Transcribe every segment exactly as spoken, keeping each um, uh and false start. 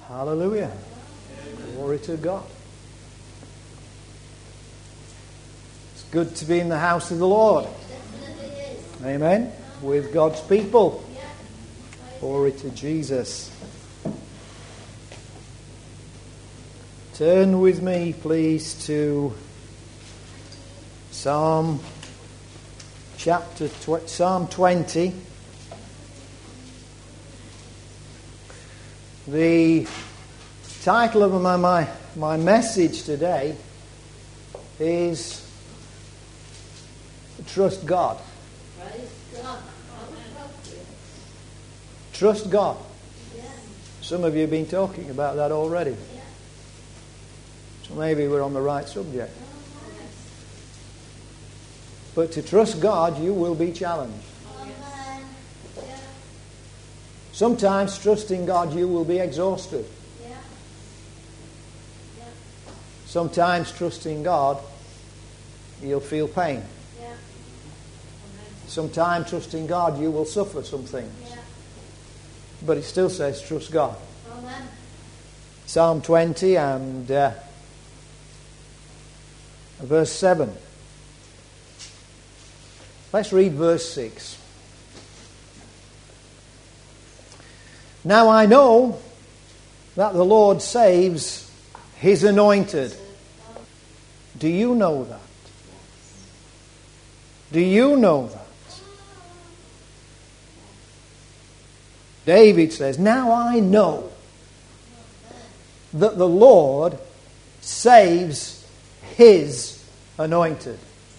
Hallelujah. Glory to God. It's good to be in the house of the Lord. Amen. With God's people. Glory to Jesus. Turn with me, please, to Psalm chapter tw- Psalm twenty. The title of my, my, my message today is Trust God. Trust God. Some of you have been talking about that already. So maybe we're on the right subject. But to trust God, you will be challenged. Sometimes trusting God, you will be exhausted. Sometimes trusting God, you'll feel pain. Sometimes trusting God, you will suffer some things. But it still says trust God. Amen. Psalm twenty and uh, verse seven. Let's read verse six. Now I know that the Lord saves His anointed. Do you know that? Do you know that? David says, now I know that the Lord saves His anointed.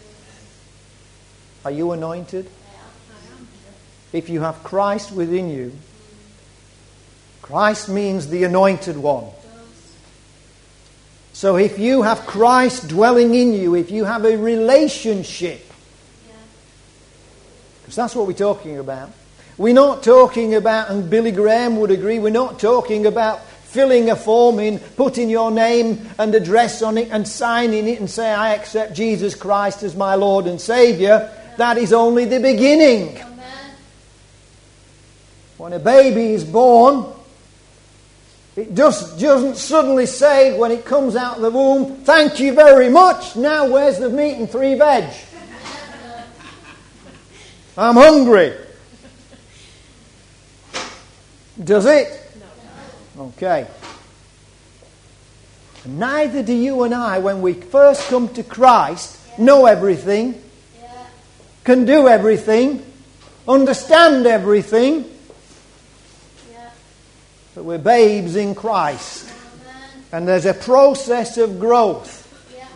Are you anointed? If you have Christ within you, Christ means the anointed one. So if you have Christ dwelling in you, if you have a relationship, because that's what we're talking about. We're not talking about, and Billy Graham would agree, we're not talking about filling a form in, putting your name and address on it and signing it and say, I accept Jesus Christ as my Lord and Saviour. That is only the beginning. Amen. When a baby is born, it just doesn't suddenly say when it comes out of the womb, thank you very much, now where's the meat and three veg? I'm hungry. Does it? No. Okay. Neither do you and I, when we first come to Christ, know everything, can do everything, understand everything. But we're babes in Christ. And there's a process of growth.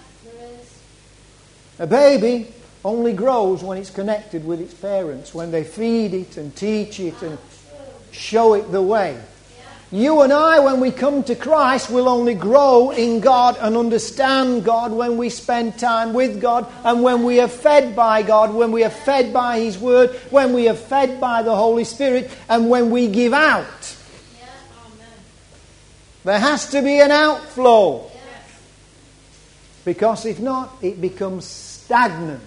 A baby only grows when it's connected with its parents, when they feed it and teach it and show it the way. You and I, when we come to Christ, will only grow in God and understand God when we spend time with God and when we are fed by God, when we are fed by His Word, when we are fed by the Holy Spirit, and when we give out. Yeah. There has to be an outflow. Yes. Because if not, it becomes stagnant.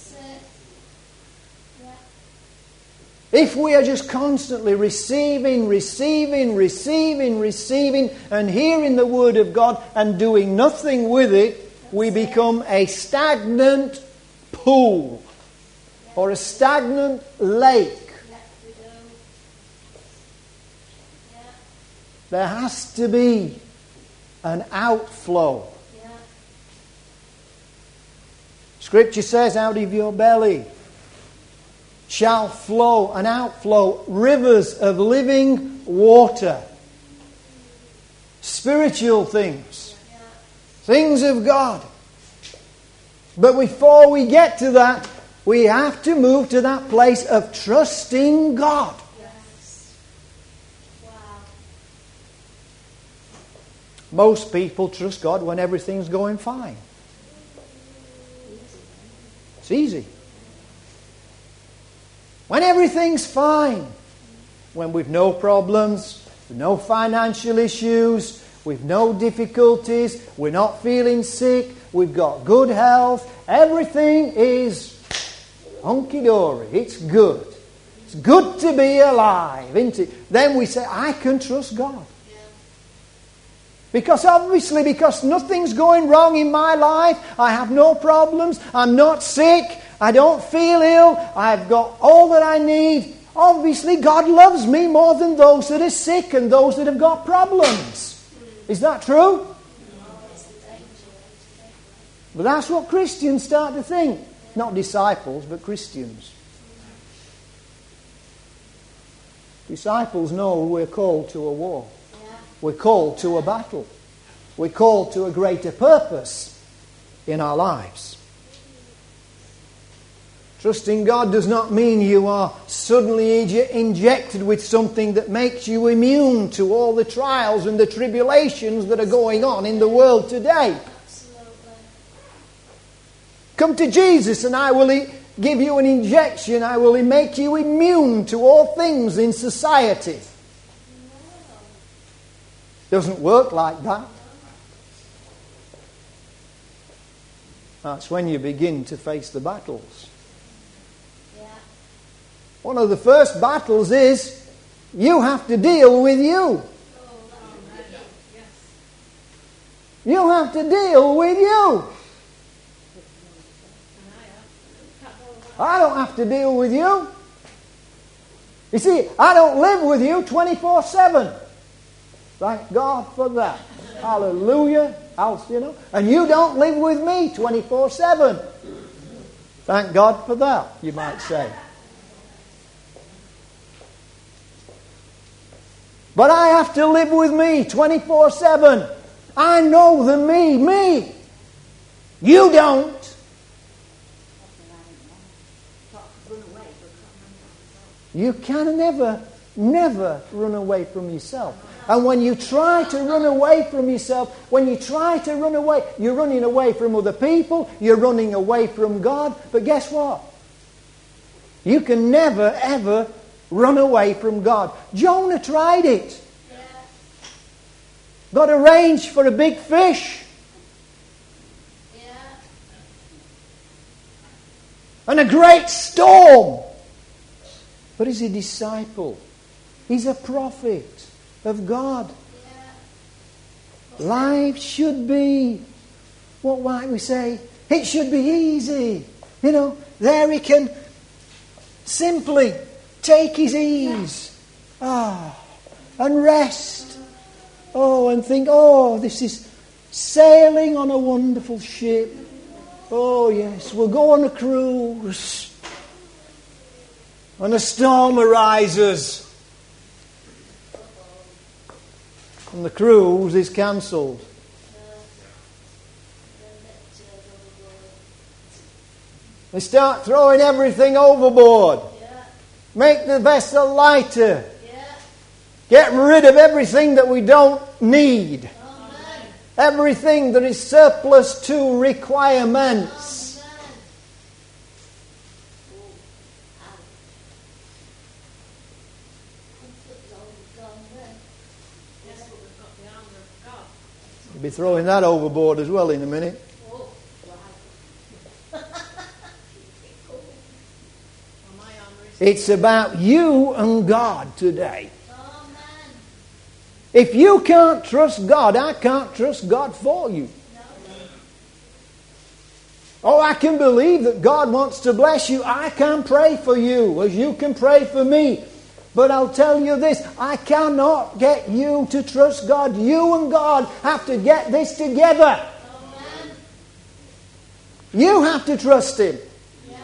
If we are just constantly receiving, receiving, receiving, receiving, and hearing the Word of God and doing nothing with it, we become a stagnant pool or a stagnant lake. There has to be an outflow. Scripture says, out of your belly shall flow and outflow rivers of living water. Spiritual things. Things of God. But before we get to that, we have to move to that place of trusting God. Yes. Wow. Most people trust God when everything's going fine. It's easy. When everything's fine, when we've no problems, no financial issues, we've no difficulties, we're not feeling sick, we've got good health, everything is hunky-dory, it's good. It's good to be alive, isn't it? Then we say, I can trust God. Because obviously, because nothing's going wrong in my life, I have no problems, I'm not sick, I don't feel ill, I've got all that I need. Obviously, God loves me more than those that are sick and those that have got problems. Is that true? But that's what Christians start to think. Not disciples, but Christians. Disciples know we're called to a war. We're called to a battle. We're called to a greater purpose in our lives. Trusting God does not mean you are suddenly injected with something that makes you immune to all the trials and the tribulations that are going on in the world today. Come to Jesus and I will give you an injection. I will make you immune to all things in society. Doesn't work like that. That's when you begin to face the battles. One of the first battles is you have to deal with you. You have to deal with you. I don't have to deal with you. You see, I don't live with you twenty-four seven. Thank God for that. Hallelujah. Else, you know. And you don't live with me twenty-four seven. Thank God for that, you might say. But I have to live with me twenty-four seven. I know the me, me. You don't. You can never, never run away from yourself. And when you try to run away from yourself, when you try to run away, you're running away from other people, you're running away from God. But guess what? You can never, ever run away from God. Jonah tried it. Yeah. Got arranged for a big fish. Yeah. And a great storm. But he's a disciple. He's a prophet of God. Yeah. Life should be, what might we say? It should be easy. You know, there he can simply take his ease. Ah, and rest. Oh, and think, oh, this is sailing on a wonderful ship. Oh, yes, we'll go on a cruise. And a storm arises. And the cruise is cancelled. They start throwing everything overboard. Make the vessel lighter. Get rid of everything that we don't need. Everything that is surplus to requirements. You'll be throwing that overboard as well in a minute. It's about you and God today. If you can't trust God, I can't trust God for you. Oh, I can believe that God wants to bless you. I can pray for you as you can pray for me. But I'll tell you this, I cannot get you to trust God. You and God have to get this together. Amen. You have to trust Him. Yeah.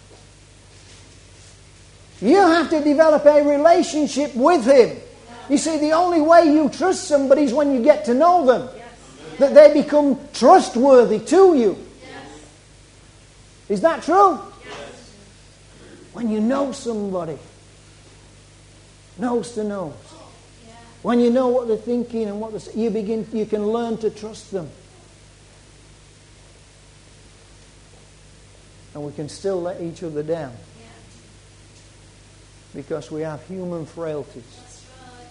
You have to develop a relationship with Him. Yeah. You see, the only way you trust somebody is when you get to know them. Yes. That they become trustworthy to you. Yes. Is that true? Yes. When you know somebody. Nose to nose. Yeah. When you know what they're thinking and what they're, you begin, you can learn to trust them. And we can still let each other down. Yeah. Because we have human frailties. That's right.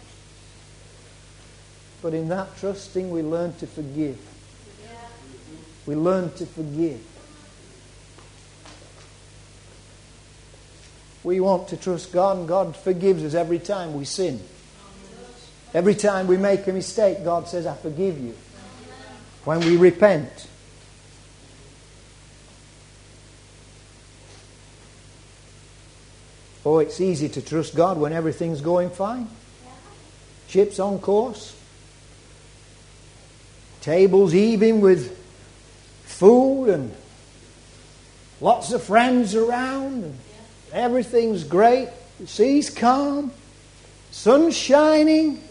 But in that trusting, we learn to forgive. Yeah. We learn to forgive. We want to trust God, and God forgives us every time we sin. Every time we make a mistake, God says, I forgive you. When we repent. Oh, it's easy to trust God when everything's going fine. Ship's on course. Tables heaving with food and lots of friends around. And everything's great. The sea's calm. Sun's shining.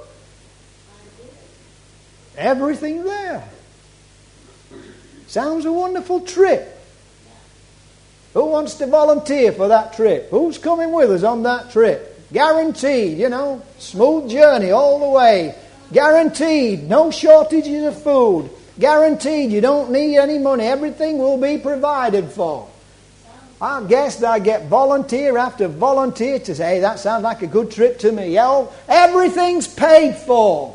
Everything there. Sounds a wonderful trip. Who wants to volunteer for that trip? Who's coming with us on that trip? Guaranteed, you know, smooth journey all the way. Guaranteed, no shortages of food. Guaranteed, you don't need any money. Everything will be provided for. I guess I get volunteer after volunteer to say, hey, that sounds like a good trip to me. Yeah, everything's paid for.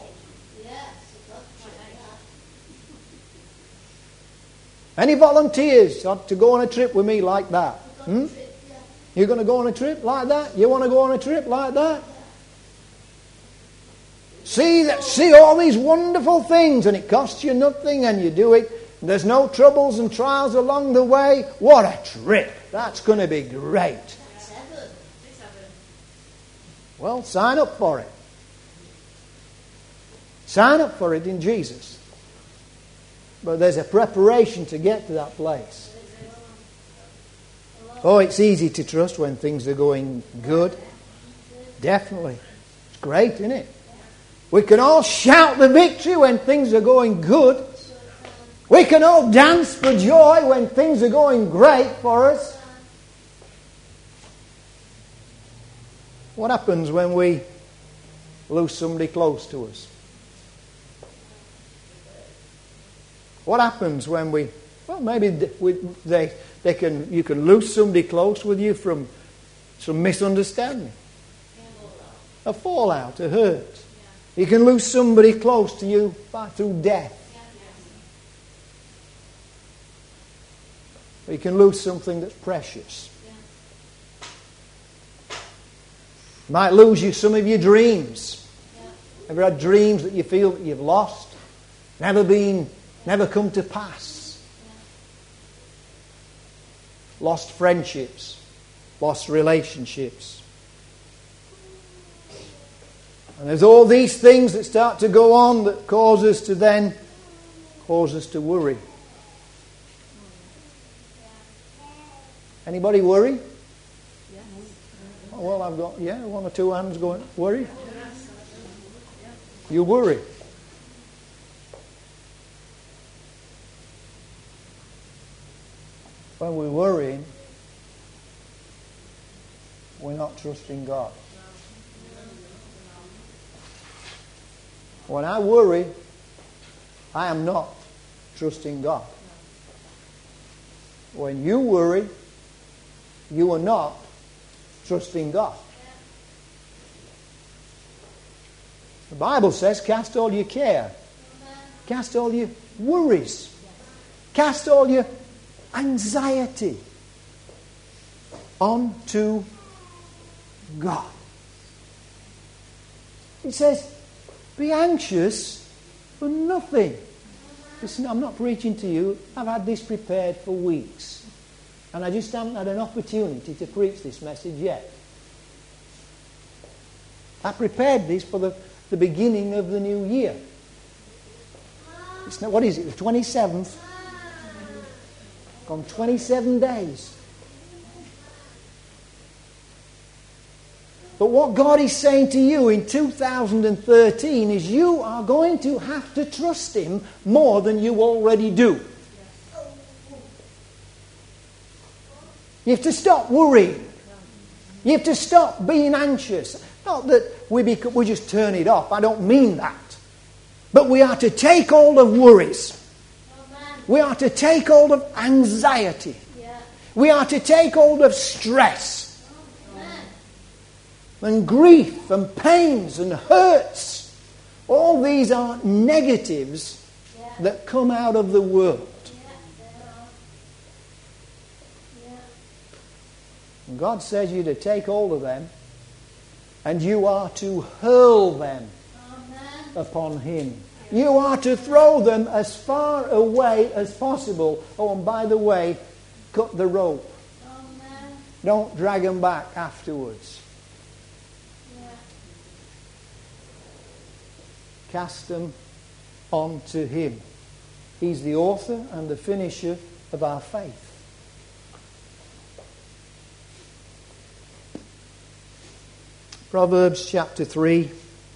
Any volunteers to go on a trip with me like that? Hmm? You're going to go on a trip like that? You want to go on a trip like that? See that, see all these wonderful things, and it costs you nothing, and you do it. There's no troubles and trials along the way. What a trip! That's going to be great. Well, sign up for it. Sign up for it in Jesus. But there's a preparation to get to that place. Oh, it's easy to trust when things are going good. Definitely. It's great, isn't it? We can all shout the victory when things are going good. We can all dance for joy when things are going great for us. What happens when we lose somebody close to us? What happens when we, well, maybe we, they, they can, you can lose somebody close with you from some misunderstanding, a fallout, a hurt. You can lose somebody close to you by, through death. Or you can lose something that's precious. You might lose you some of your dreams. Ever had dreams that you feel that you've lost? Never been Never come to pass. Lost friendships. Lost relationships. And there's all these things that start to go on that cause us to then cause us to worry. Anybody worry? Oh, well, I've got, yeah, one or two hands going, worry? You worry. When we're worrying, we're not trusting God. When I worry, I am not trusting God. When you worry, you are not trusting God. The Bible says, cast all your care. Cast all your worries. Cast all your anxiety onto God. It says, be anxious for nothing. Listen, I'm not preaching to you. I've had this prepared for weeks. And I just haven't had an opportunity to preach this message yet. I prepared this for the, the beginning of the new year. It's not, what is it, the twenty-seventh? Gone twenty-seven days. But what God is saying to you in two thousand thirteen is you are going to have to trust Him more than you already do. You have to stop worrying. You have to stop being anxious. Not that we, bec- we just turn it off. I don't mean that. But we are to take hold of worries. We are to take hold of anxiety. Yeah. We are to take hold of stress. Oh, and grief and pains and hurts. All these are negatives yeah. that come out of the world. Yeah. And God says you to take hold of them and you are to hurl them upon him. You are to throw them as far away as possible. Oh, and by the way, cut the rope. Amen. Don't drag them back afterwards. Yeah. Cast them onto him. He's the author and the finisher of our faith. Proverbs chapter three.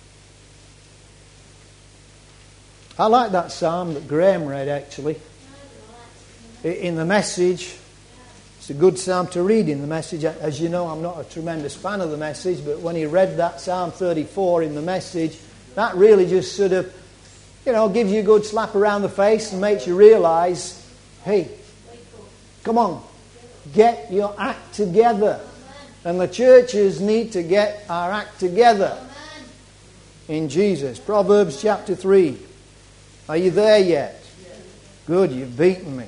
I like that psalm that Graham read, actually. In the Message. It's a good psalm to read in the Message. As you know, I'm not a tremendous fan of the Message, but when he read that Psalm thirty-four in the Message, that really just sort of, you know, gives you a good slap around the face and makes you realise, hey, come on, get your act together. And the churches need to get our act together in Jesus. Proverbs chapter three. Are you there yet? Good, you've beaten me.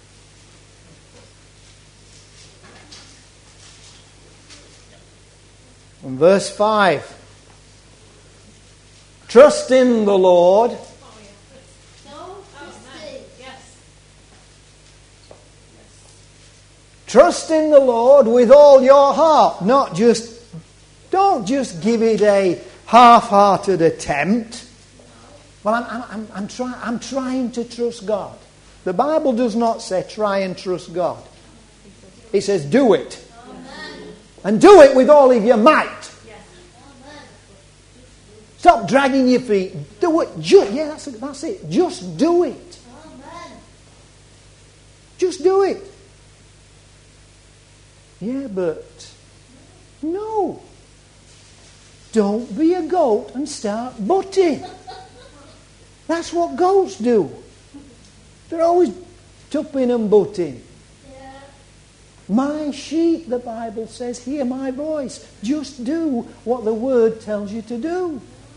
And verse five. Trust in the Lord. Trust in the Lord with all your heart. Not just, don't just give it a half-hearted attempt. Well, I'm, I'm, I'm, try, I'm trying to trust God. The Bible does not say try and trust God. It says do it. Amen. And do it with all of your might. Yes. Stop dragging your feet. Do it. Just, yeah, that's, that's it. Just do it. Amen. Just do it. Yeah, but no. Don't be a goat and start butting. That's what goats do. They're always tupping and butting. Yeah. My sheep, the Bible says, hear my voice. Just do what the Word tells you to do.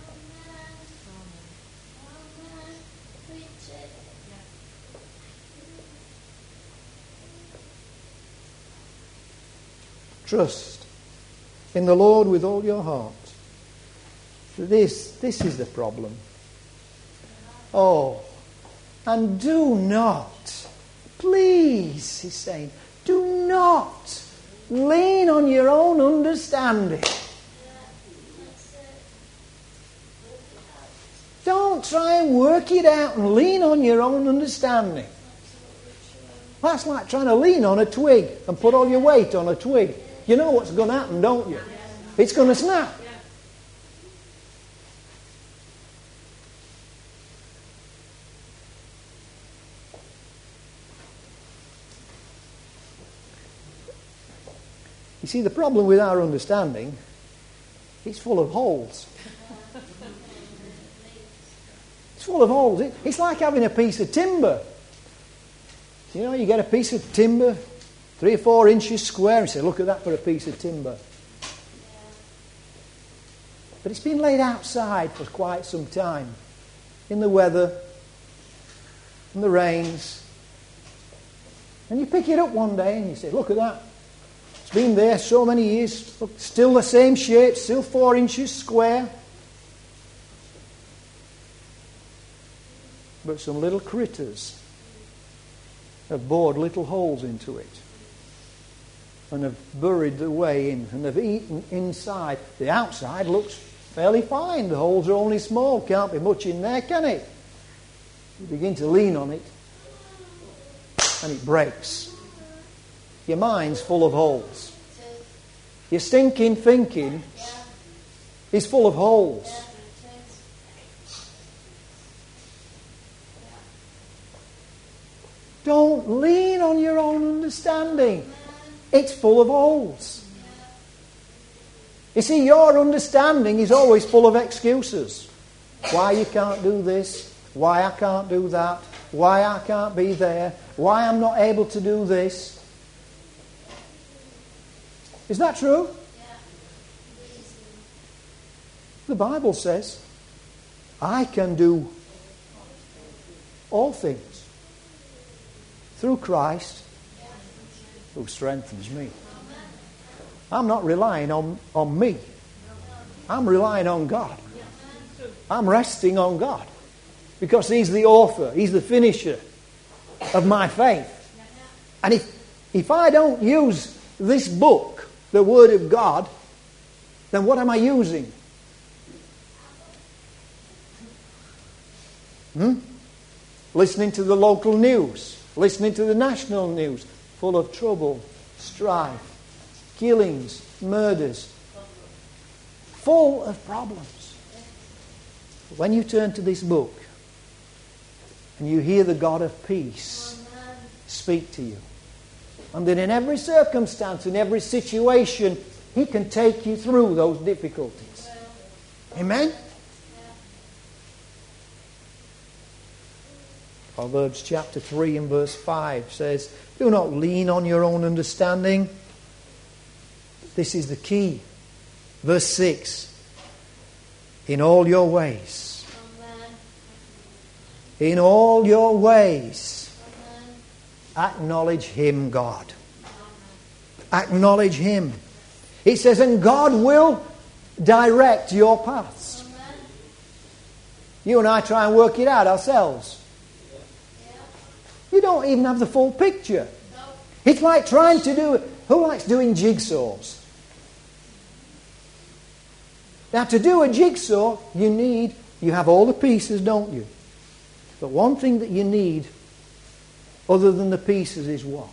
Trust in the Lord with all your heart. This, this is the problem. Oh, and do not, please, he's saying, do not lean on your own understanding. Don't try and work it out and lean on your own understanding. That's like trying to lean on a twig and put all your weight on a twig. You know what's going to happen, don't you? It's going to snap. You see, the problem with our understanding, it's full of holes. It's full of holes. It's like having a piece of timber. You know, you get a piece of timber, three or four inches square, and say, look at that for a piece of timber. But it's been laid outside for quite some time. In the weather, in the rains. And you pick it up one day and you say, look at that. It's been there so many years. Look, still the same shape, still four inches square. But some little critters have bored little holes into it and have buried their way in and have eaten inside. The outside looks fairly fine. The holes are only small. Can't be much in there, can it? You begin to lean on it and it breaks. Your mind's full of holes. Your stinking thinking is full of holes. Don't lean on your own understanding. It's full of holes. You see, your understanding is always full of excuses. Why you can't do this, why I can't do that, why I can't be there, why I'm not able to do this. Is that true? The Bible says, I can do all things through Christ who strengthens me. I'm not relying on, on me. I'm relying on God. I'm resting on God. Because He's the author, He's the finisher of my faith. And if, if I don't use this book, the Word of God, then what am I using? Hmm? Listening to the local news, listening to the national news, full of trouble, strife, killings, murders, full of problems. When you turn to this book and you hear the God of peace speak to you, and that in every circumstance, in every situation, He can take you through those difficulties. Amen? Proverbs chapter three and verse five says, do not lean on your own understanding. This is the key. Verse six, in all your ways. Amen. In all your ways. Amen. Acknowledge Him, God. Acknowledge Him. It says, and God will direct your paths. Amen. You and I try and work it out ourselves. You don't even have the full picture. No. It's like trying to do... Who likes doing jigsaws? Now, to do a jigsaw, you need... You have all the pieces, don't you? But one thing that you need, other than the pieces, is what?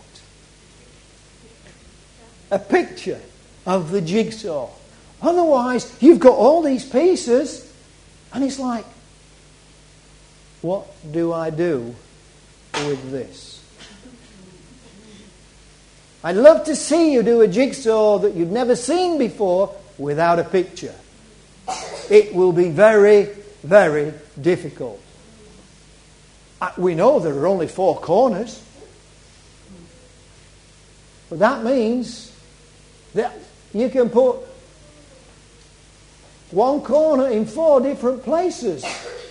A picture of the jigsaw. Otherwise, you've got all these pieces, and it's like, what do I do with this? I'd love to see you do a jigsaw that you've never seen before without a picture. It will be very, very difficult. We know there are only four corners. But that means that you can put one corner in four different places.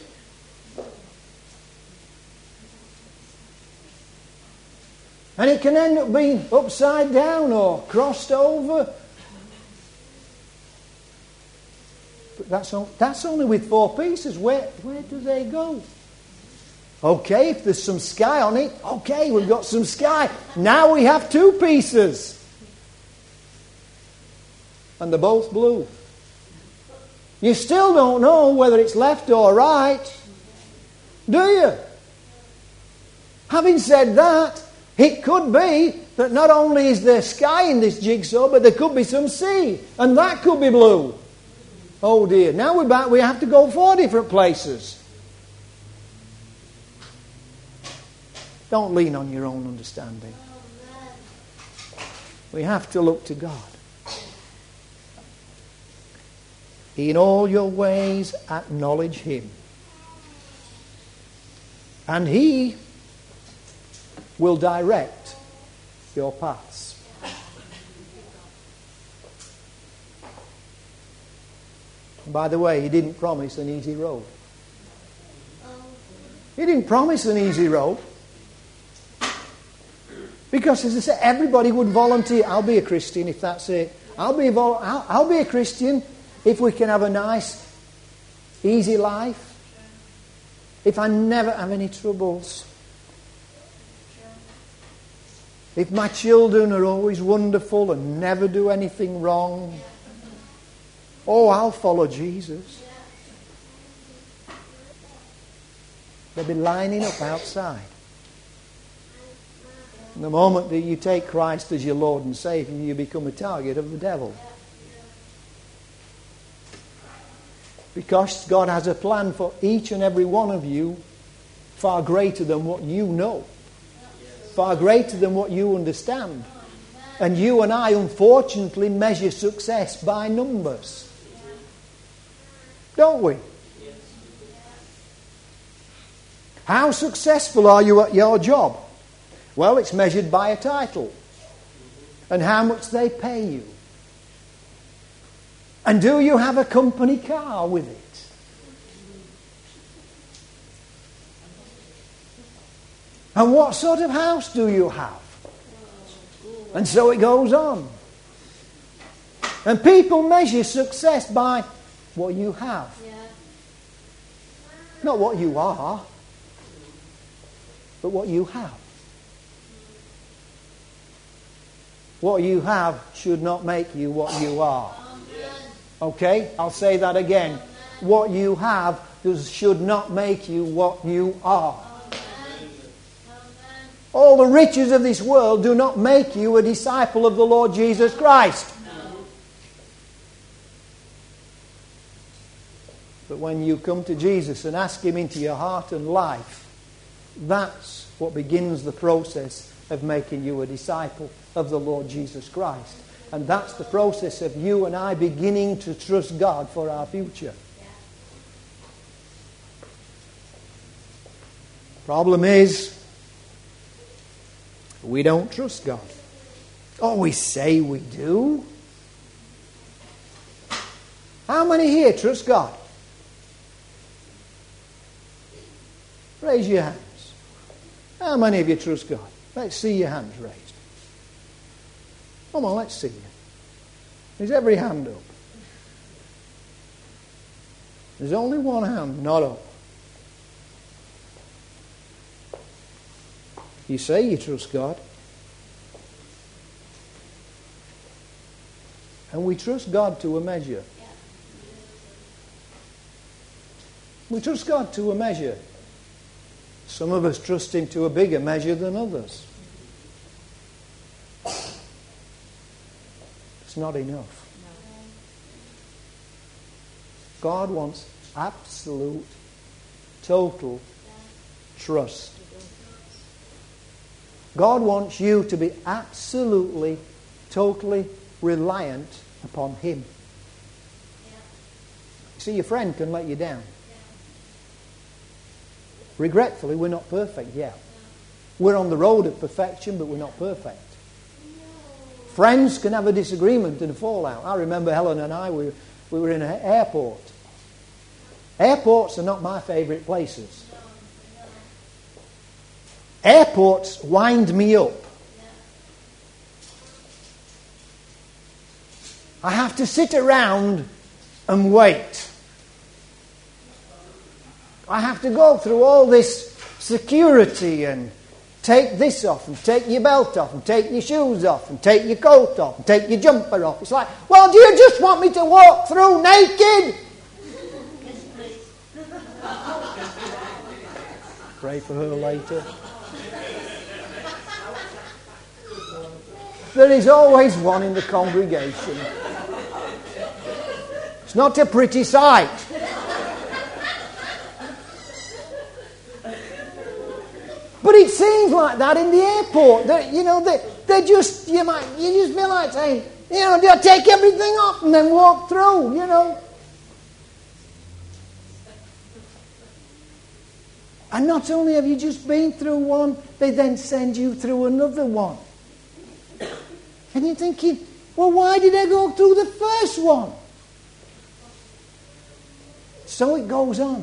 And it can end up being upside down or crossed over. But that's, on, that's only with four pieces. Where, where do they go? Okay, if there's some sky on it, okay, we've got some sky. Now we have two pieces. And they're both blue. You still don't know whether it's left or right, do you? Having said that, it could be that not only is there sky in this jigsaw, but there could be some sea. And that could be blue. Oh dear. Now we're back, we have to go four different places. Don't lean on your own understanding. We have to look to God. In all your ways acknowledge Him. And He will direct your paths. And by the way, He didn't promise an easy road. He didn't promise an easy road. Because, as I said, everybody would volunteer. I'll be a Christian if that's it. I'll be a, vol- I'll, I'll be a Christian if we can have a nice, easy life. If I never have any troubles. If my children are always wonderful and never do anything wrong. Oh, I'll follow Jesus. They'll be lining up outside. And the moment that you take Christ as your Lord and Savior, you become a target of the devil. Because God has a plan for each and every one of you far greater than what you know. Far greater than what you understand. And you and I, unfortunately, measure success by numbers. Don't we? How successful are you at your job? Well, it's measured by a title. And how much they pay you. And do you have a company car with it? And what sort of house do you have? And so it goes on. And people measure success by what you have. Yeah. Not what you are, but what you have. What you have should not make you what you are. Okay? I'll say that again. What you have does, should not make you what you are. All the riches of this world do not make you a disciple of the Lord Jesus Christ. But when you come to Jesus and ask Him into your heart and life, that's what begins the process of making you a disciple of the Lord Jesus Christ. And that's the process of you and I beginning to trust God for our future. Problem is, we don't trust God. Oh, we say we do. How many here trust God? Raise your hands. How many of you trust God? Let's see your hands raised. Come on, let's see you. There's every hand up. There's only one hand not up. You say you trust God. And we trust God to a measure. We trust God to a measure. Some of us trust Him to a bigger measure than others. It's not enough. God wants absolute, total trust. God wants you to be absolutely, totally reliant upon Him. See, your friend can let you down. Regretfully, we're not perfect yet. We're on the road of perfection, but we're not perfect. Friends can have a disagreement and a fallout. I remember Helen and I, we, we were in an airport. Airports are not my favourite places. Airports wind me up. I have to sit around and wait. I have to go through all this security and take this off and take your belt off and take your shoes off and take your coat off and take your jumper off. It's like, well, do you just want me to walk through naked? Pray for her later. There is always one in the congregation. It's not a pretty sight. But it seems like that in the airport. That, you know, they they just you might you just feel like saying, you know, they'll take everything off and then walk through, you know. And not only have you just been through one, they then send you through another one. And you're thinking, well, why did I go through the first one? So it goes on.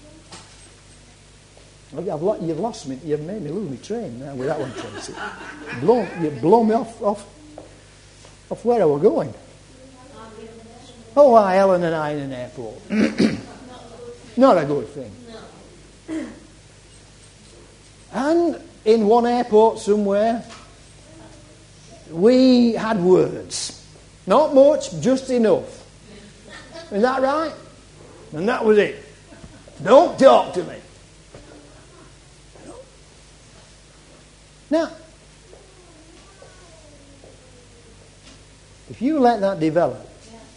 I've lo- you've lost me. You've made me lose my train now with that one, Tracy. Blow, you've blown me off, off, off where I was going. Oh, why, Helen and I in an airport. Not a good thing. And in one airport somewhere, we had words. Not much, just enough. Is that right? And that was it. Don't talk to me. Now, if you let that develop,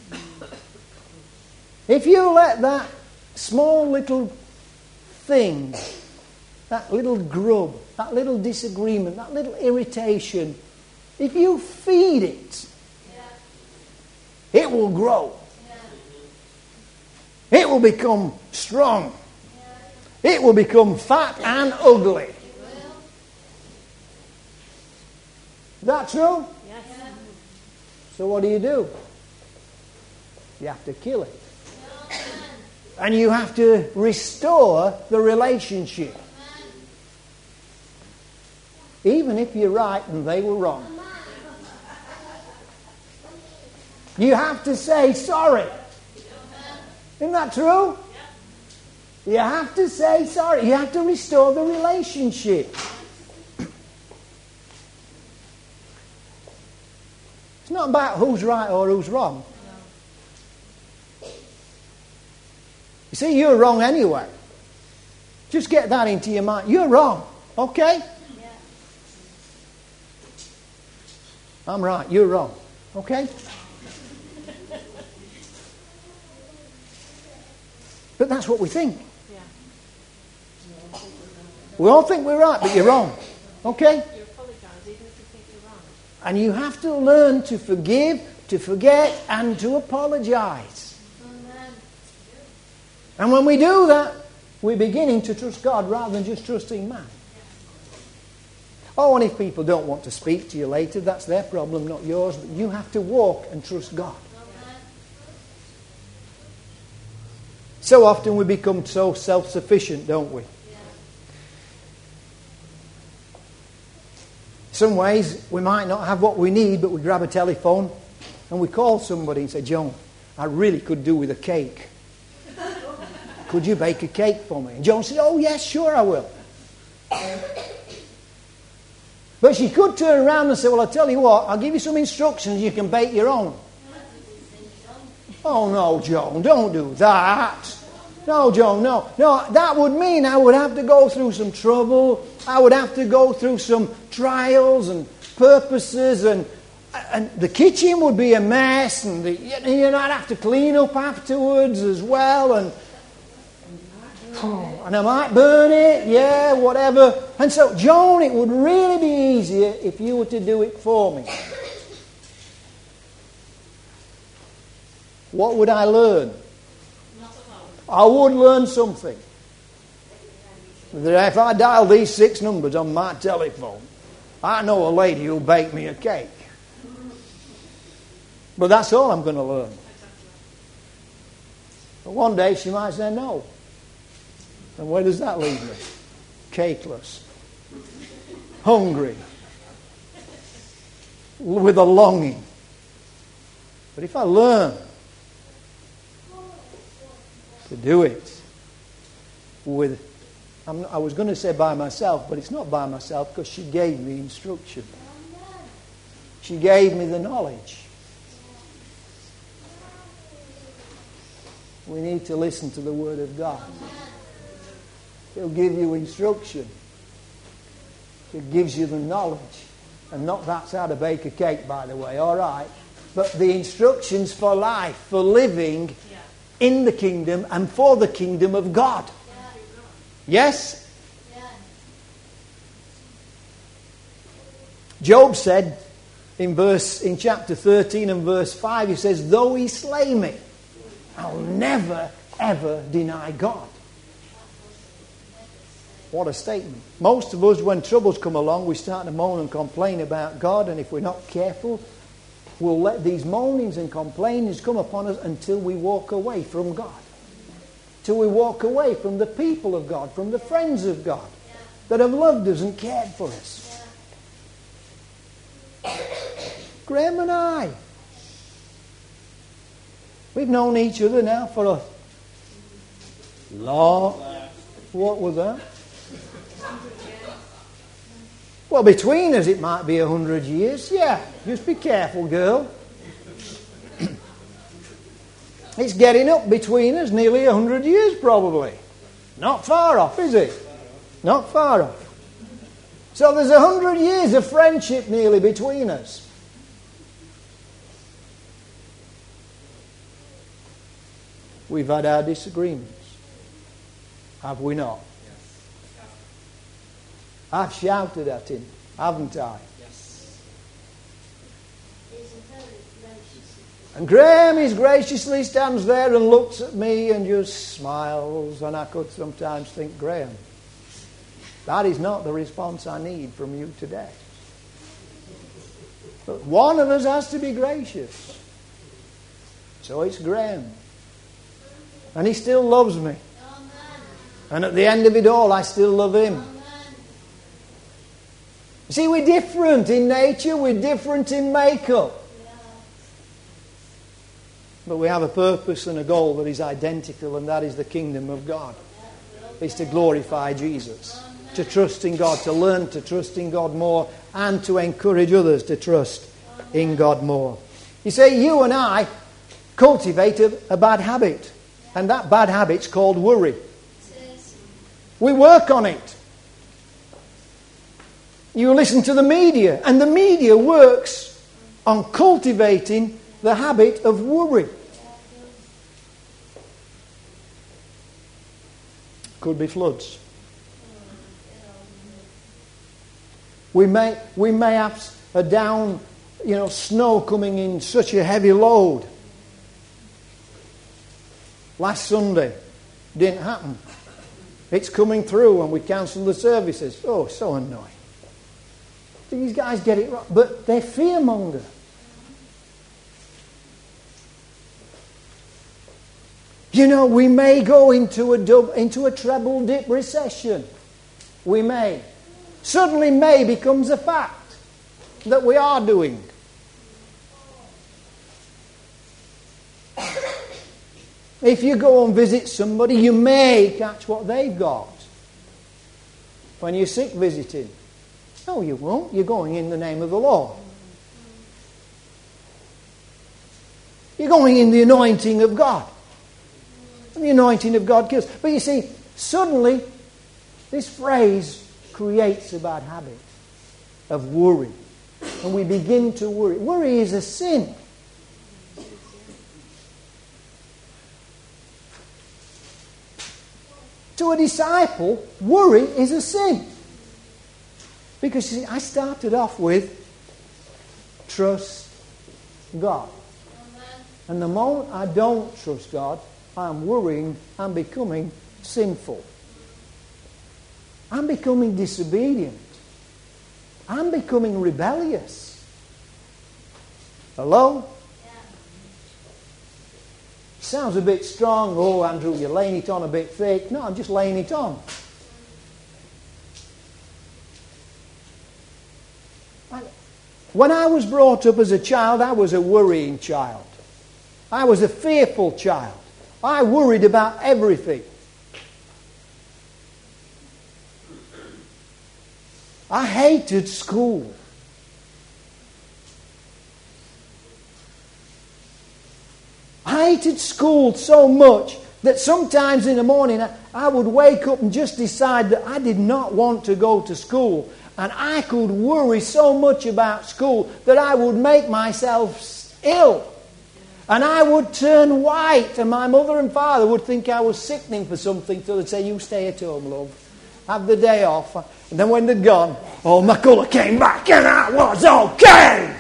if you let that small little thing, that little grub, that little disagreement, that little irritation, if you feed it, it will grow. It will become strong. It will become fat and ugly. Is that true? Yes. So what do you do? You have to kill it. And you have to restore the relationship. Even if you're right and they were wrong. You have to say sorry. Isn't that true? You have to say sorry. You have to restore the relationship. It's not about who's right or who's wrong. You see, you're wrong anyway. Just get that into your mind. You're wrong. Okay? Yeah. I'm right. You're wrong. Okay? But that's what we think. Yeah. We all think we're right, but you're wrong. Okay? You apologise even if you think you're wrong. And you have to learn to forgive, to forget, and to apologise. Amen. And when we do that, we're beginning to trust God rather than just trusting man. Oh, and if people don't want to speak to you later, that's their problem, not yours. But you have to walk and trust God. So often we become so self-sufficient, don't we? Some ways we might not have what we need, but we grab a telephone and we call somebody and say, Joan, I really could do with a cake. Could you bake a cake for me? And Joan said, oh yes, sure I will. But she could turn around and say, well, I'll tell you what, I'll give you some instructions, you can bake your own. Oh no, Joan, don't do that. No, Joan, no. No, that would mean I would have to go through some trouble. I would have to go through some trials and purposes, and and the kitchen would be a mess, and the, you know, I'd have to clean up afterwards as well, and and I might burn it, yeah, whatever. And so, Joan, it would really be easier if you were to do it for me. What would I learn? I would learn something. That if I dial these six numbers on my telephone, I know a lady who'll bake me a cake. But that's all I'm going to learn. But one day she might say no. And where does that leave me? Cakeless. Hungry. With a longing. But if I learn to do it with, I'm, I was going to say by myself, but it's not by myself because she gave me instruction. She gave me the knowledge. We need to listen to the Word of God. He'll give you instruction. It gives you the knowledge. And not that's how to bake a cake, by the way, all right. But the instructions for life, for living in the kingdom and for the kingdom of God. Yes? Job said in verse in chapter thirteen and verse five, he says, though he slay me, I'll never ever deny God. What a statement. Most of us, when troubles come along, we start to moan and complain about God, and if we're not careful, we'll let these moanings and complainings come upon us until we walk away from God. Till we walk away from the people of God, from the friends of God that have loved us and cared for us. Graham and I, we've known each other now for a long... What was that? Well, between us it might be a hundred years. Yeah, just be careful, girl. It's getting up between us nearly a hundred years probably. Not far off, is it? Not far off. So there's a hundred years of friendship nearly between us. We've had our disagreements. Have we not? I've shouted at him, haven't I? Yes. And Graham is graciously stands there and looks at me and just smiles, and I could sometimes think, Graham, that is not the response I need from you today. But one of us has to be gracious. So it's Graham. And he still loves me. And at the end of it all, I still love him. You see, we're different in nature, we're different in makeup. But we have a purpose and a goal that is identical, and that is the kingdom of God. is to glorify Jesus, to trust in God, to learn to trust in God more, and to encourage others to trust in God more. You see, you and I cultivate a, a bad habit, and that bad habit's called worry. We work on it. You listen to the media, and the media works on cultivating the habit of worry. Could be floods. We may we may have a down, you know, snow coming in such a heavy load. Last Sunday didn't happen. It's coming through and we cancel the services. Oh, so annoying. These guys get it wrong, but they're fearmonger. You know, we may go into a dub, into a treble dip recession. We may. Suddenly may becomes a fact that we are doing. If you go and visit somebody, you may catch what they've got. When you're sick visiting. No, you won't. You're going in the name of the Lord. You're going in the anointing of God. And the anointing of God kills. But you see, suddenly, this phrase creates a bad habit of worry. And we begin to worry. Worry is a sin. To a disciple, worry is a sin. Because you see, I started off with trust God. And the moment I don't trust God, I'm worrying, I'm becoming sinful. I'm becoming disobedient. I'm becoming rebellious. Hello? Sounds a bit strong. Oh, Andrew, you're laying it on a bit thick. No, I'm just laying it on. When I was brought up as a child, I was a worrying child. I was a fearful child. I worried about everything. I hated school. I hated school so much that sometimes in the morning I, I would wake up and just decide that I did not want to go to school. And I could worry so much about school that I would make myself ill. And I would turn white, and my mother and father would think I was sickening for something, so they'd say, you stay at home, love. Have the day off. And then when they'd gone, oh, my colour came back and I was okay.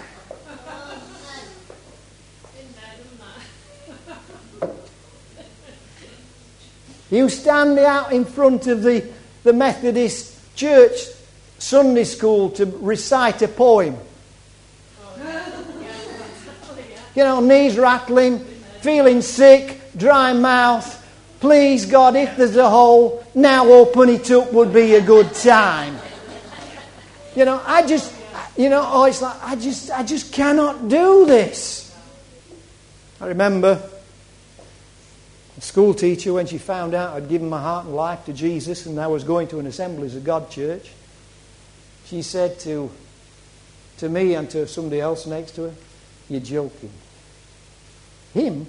You stand out in front of the, the Methodist church Sunday school to recite a poem. You know, knees rattling, feeling sick, dry mouth. Please, God, if there's a hole, now open it up would be a good time. You know, I just, you know, oh, it's like, I just, I just cannot do this. I remember a school teacher, when she found out I'd given my heart and life to Jesus and I was going to an Assemblies of God church, she said to, to me and to somebody else next to her, you're joking. Him?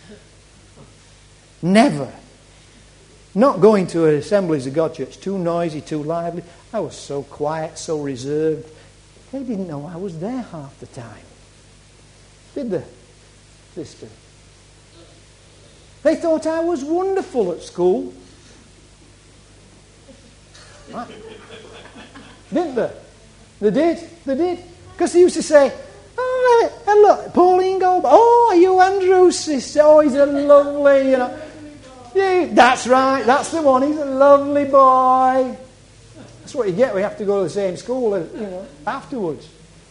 Never. Not going to an Assemblies of God church. Too noisy, too lively. I was so quiet, so reserved. They didn't know I was there half the time. Did they, sister? They thought I was wonderful at school. Right. Didn't they? They did. They did. Because they used to say, oh, hello, Pauline Gold. Oh, are you Andrew's sister? Oh, he's a lovely, you know. Yeah, that's right. That's the one. He's a lovely boy. That's what you get. We have to go to the same school, you know, afterwards.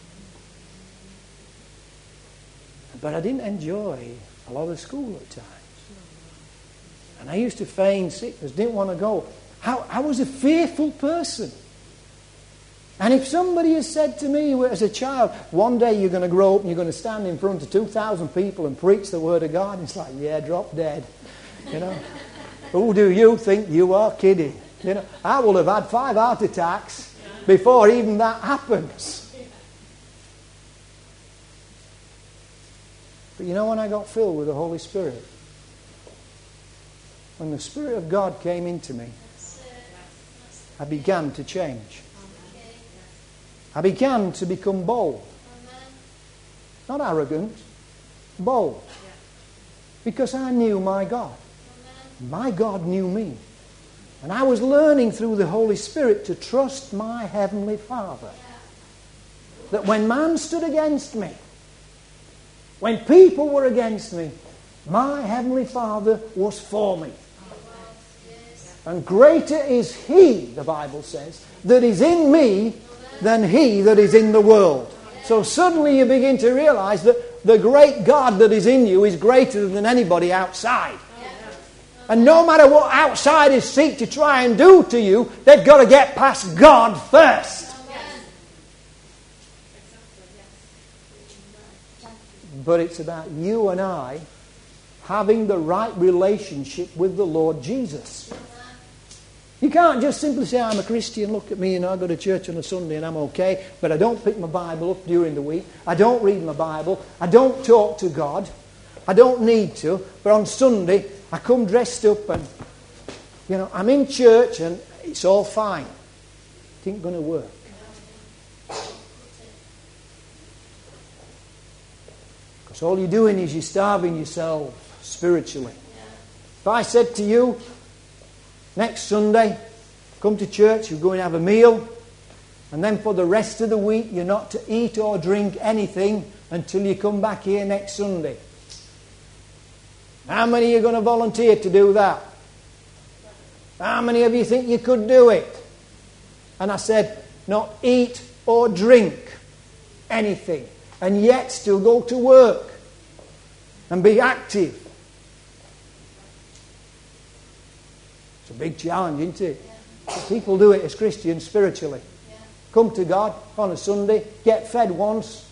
But I didn't enjoy a lot of school at times. And I used to feign sickness, didn't want to go. How, I was a fearful person. And if somebody has said to me as a child, one day you're going to grow up and you're going to stand in front of two thousand people and preach the Word of God, it's like, yeah, drop dead. You know? Who do you think you are kidding? You know, I will have had five heart attacks before even that happens. But you know when I got filled with the Holy Spirit? When the Spirit of God came into me, I began to change. I began to become bold. Not arrogant, bold. Because I knew my God. My God knew me. And I was learning through the Holy Spirit to trust my Heavenly Father. That when man stood against me, when people were against me, my Heavenly Father was for me. And greater is He, the Bible says, that is in me than he that is in the world. So suddenly you begin to realize that the great God that is in you is greater than anybody outside. And no matter what outsiders seek to try and do to you, they've got to get past God first. But it's about you and I having the right relationship with the Lord Jesus. You can't just simply say, I'm a Christian, look at me, and I go to church on a Sunday and I'm okay, but I don't pick my Bible up during the week. I don't read my Bible. I don't talk to God. I don't need to. But on Sunday, I come dressed up and, you know, I'm in church and it's all fine. It ain't going to work. Because all you're doing is you're starving yourself spiritually. If I said to you, next Sunday, come to church, you're going to have a meal, and then for the rest of the week, you're not to eat or drink anything until you come back here next Sunday. How many are going to volunteer to do that? How many of you think you could do it? And I said, not eat or drink anything, and yet still go to work and be active. It's a big challenge, isn't it? Yeah. People do it as Christians spiritually. Yeah. Come to God on a Sunday, get fed once,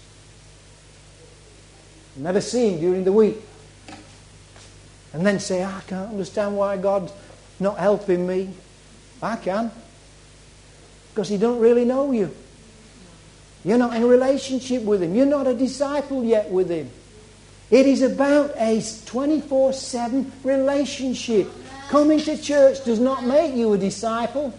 never see Him during the week. And then say, I can't understand why God's not helping me. I can. Because He don't really know you. You're not in a relationship with Him. You're not a disciple yet with Him. It is about a twenty-four seven relationship. Coming to church does not make you a disciple.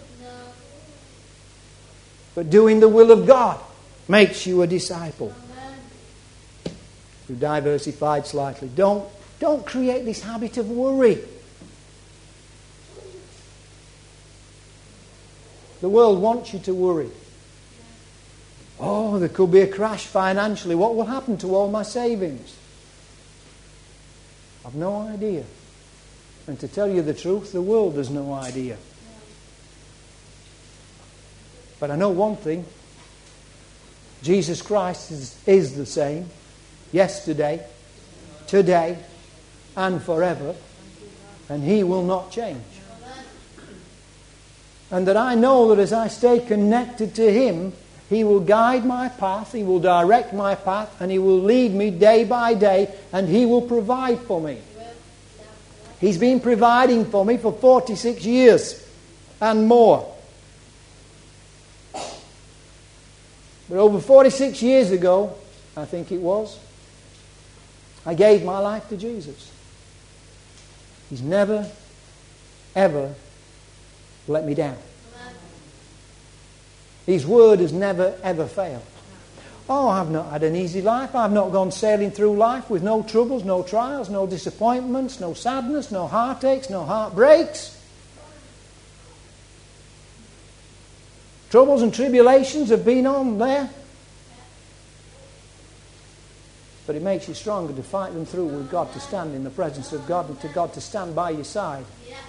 But doing the will of God makes you a disciple. We've diversified slightly. Don't, don't create this habit of worry. The world wants you to worry. Oh, there could be a crash financially. What will happen to all my savings? I've no idea. And to tell you the truth, the world has no idea. But I know one thing. Jesus Christ is, is the same yesterday, today, and forever. And He will not change. And that I know that as I stay connected to Him, He will guide my path, He will direct my path, and He will lead me day by day, and He will provide for me. He's been providing for me for forty-six years and more. But over forty-six years ago, I think it was, I gave my life to Jesus. He's never, ever let me down. His word has never, ever failed. Oh, I've not had an easy life. I've not gone sailing through life with no troubles, no trials, no disappointments, no sadness, no heartaches, no heartbreaks. Troubles and tribulations have been on there. But it makes you stronger to fight them through with God, to stand in the presence of God, and to God to stand by your side.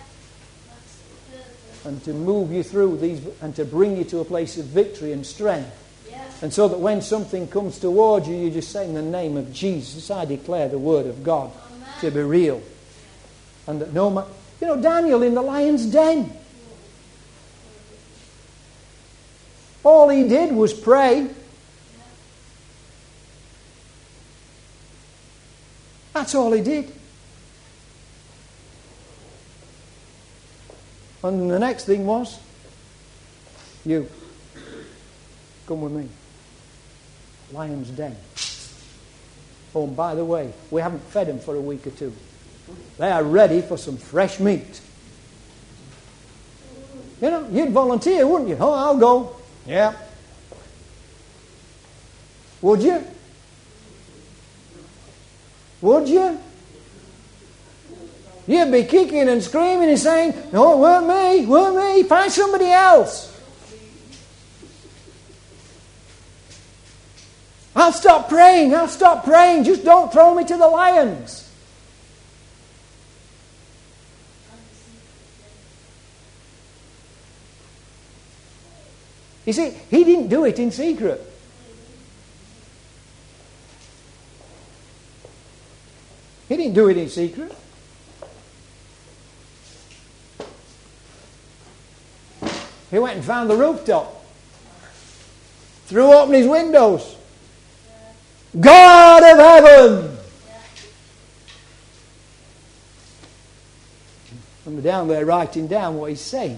And to move you through these, and to bring you to a place of victory and strength. And so that when something comes towards you, you just say, in the name of Jesus, I declare the word of God to be real. And that no man, you know, Daniel in the lion's den. All he did was pray. That's all he did. And the next thing was, you, come with me. Lion's den. Oh, and by the way, we haven't fed them for a week or two. They are ready for some fresh meat. You know, you'd volunteer, wouldn't you? Oh, I'll go. Yeah. Would you? Would you? You'd be kicking and screaming and saying, no, it weren't me, it weren't me, find somebody else. I'll stop praying, I'll stop praying, just don't throw me to the lions. You see, he didn't do it in secret. He didn't do it in secret. He went and found the rooftop. Threw open his windows. God of heaven! And we're down there writing down what he's saying.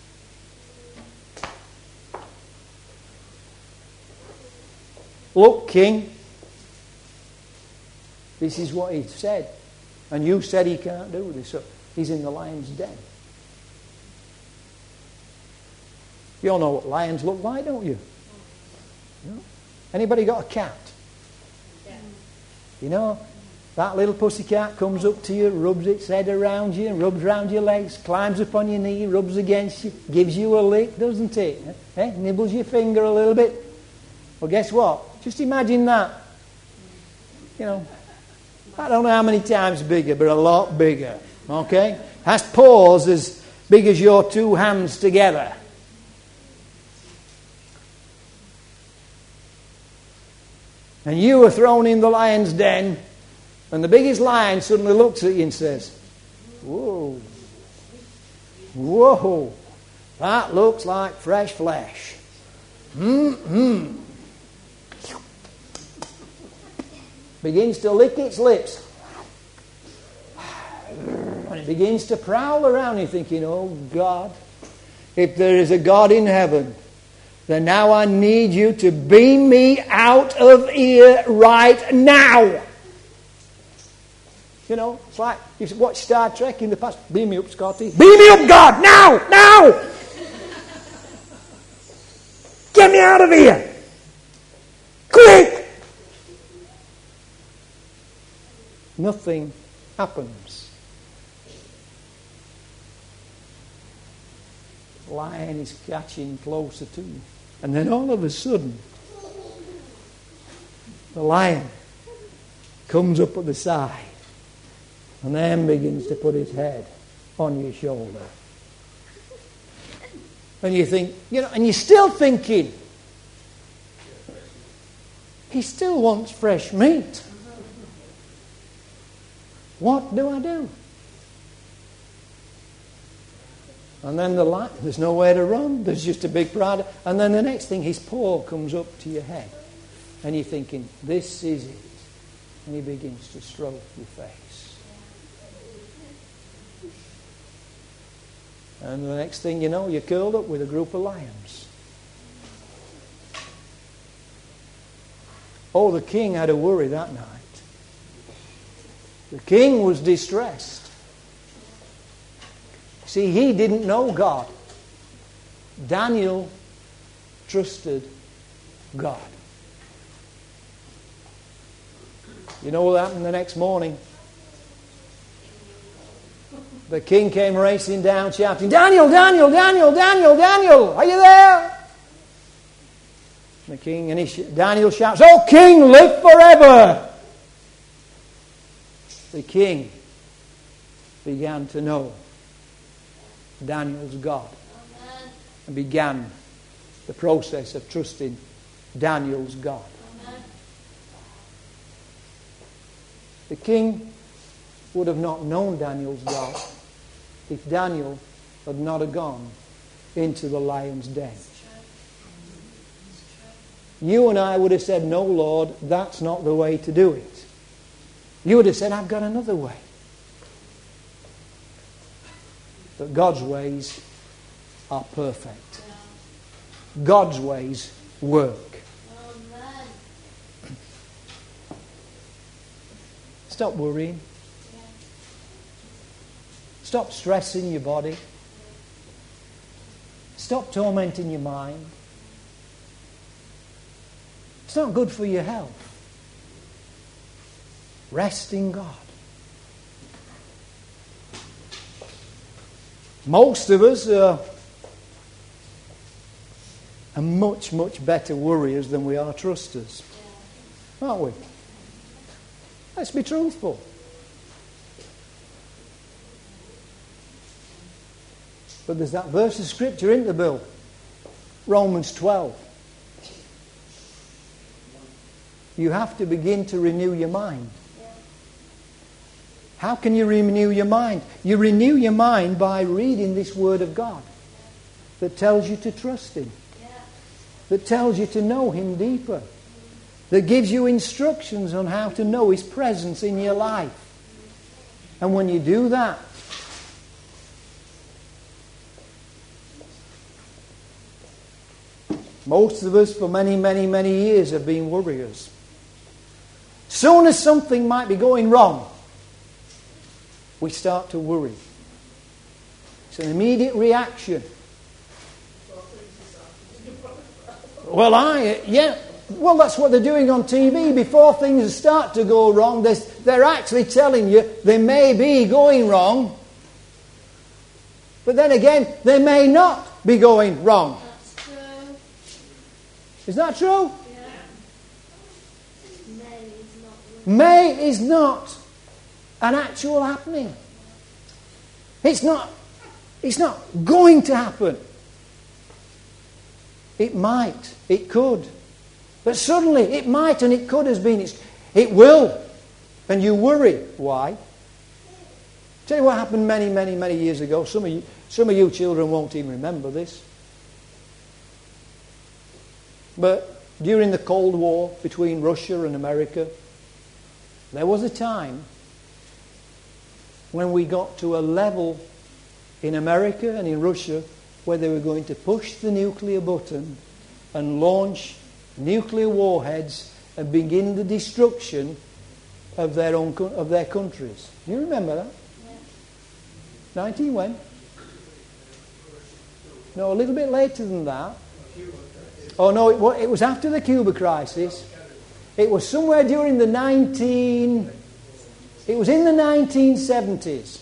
Look, King, this is what he said. And you said he can't do this. So he's in the lion's den. You all know what lions look like, don't you? You know? Anybody got a cat? Yeah. You know, that little pussycat comes up to you, rubs its head around you, and rubs around your legs, climbs up on your knee, rubs against you, gives you a lick, doesn't it? Eh? Nibbles your finger a little bit. Well, guess what? Just imagine that. You know, I don't know how many times bigger, but a lot bigger. Okay? Has paws as big as your two hands together. And you are thrown in the lion's den, and the biggest lion suddenly looks at you and says, whoa, whoa, that looks like fresh flesh. Mm-hmm. Begins to lick its lips. And it begins to prowl around you thinking, oh God, if there is a God in heaven, then now I need you to beam me out of here right now. You know, it's like you've watched Star Trek in the past. Beam me up, Scotty. Beam me up, God, now, now. Get me out of here. Quick. Nothing happens. The lion is catching closer to you. And then all of a sudden, the lion comes up at the side and then begins to put his head on your shoulder. And you think, you know, and you're still thinking, he still wants fresh meat. What do I do? And then the lion, there's nowhere to run. There's just a big pride. And then the next thing, his paw comes up to your head. And you're thinking, this is it. And he begins to stroke your face. And the next thing you know, you're curled up with a group of lions. Oh, the king had a worry that night. The king was distressed. See, he didn't know God. Daniel trusted God. You know what happened the next morning? The king came racing down shouting, Daniel, Daniel, Daniel, Daniel, Daniel, are you there? The king, and he, Daniel shouts, oh king, live forever. The king began to know Daniel's God. Amen. And began the process of trusting Daniel's God. Amen. The king would have not known Daniel's God if Daniel had not have gone into the lion's den. You and I would have said, no, Lord, that's not the way to do it. You would have said, I've got another way. But God's ways are perfect. God's ways work. Stop worrying. Stop stressing your body. Stop tormenting your mind. It's not good for your health. Rest in God. Most of us are, are much, much better worriers than we are trusters. Aren't we? Let's be truthful. But there's that verse of Scripture, isn't there, Bill? Romans twelve. You have to begin to renew your mind. How can you renew your mind? You renew your mind by reading this Word of God that tells you to trust Him, that tells you to know Him deeper, that gives you instructions on how to know His presence in your life. And when you do that, most of us for many, many, many years have been worriers. Soon as something might be going wrong, we start to worry. It's an immediate reaction. Well, I, yeah, well, that's what they're doing on T V. Before things start to go wrong, they're, they're actually telling you they may be going wrong. But then again, they may not be going wrong. That's true. Is that true? Yeah. May is not. May is not an actual happening. It's not, it's not going to happen. It might, it could. But suddenly, it might and it could has been. It's, it will. And you worry. Why? Tell you what happened many, many, many years ago. Some of you, some of you children won't even remember this. But during the Cold War between Russia and America, there was a time when we got to a level in America and in Russia where they were going to push the nuclear button and launch nuclear warheads and begin the destruction of their own of their countries. Do you remember that? Yeah. nineteen when? No, a little bit later than that. Oh no, it was, it was after the Cuba crisis. It was somewhere during the nineteen. It was in the nineteen seventies.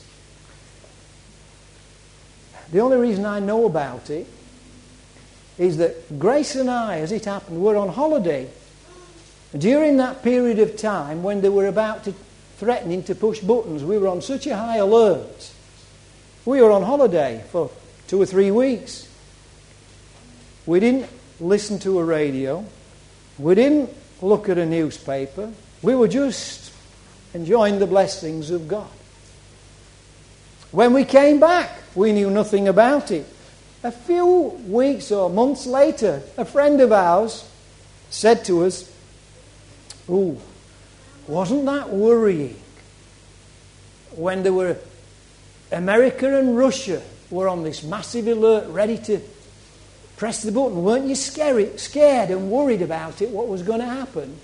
The only reason I know about it is that Grace and I, as it happened, were on holiday during that period of time when they were about to threatening to push buttons. We were on such a high alert. We were on holiday for two or three weeks. We didn't listen to a radio. We didn't look at a newspaper. We were just enjoying the blessings of God. When we came back, we knew nothing about it. A few weeks or months later, a friend of ours said to us, "Ooh, wasn't that worrying when there were America and Russia were on this massive alert ready to press the button? Weren't you scary, scared and worried about it, what was going to happen?"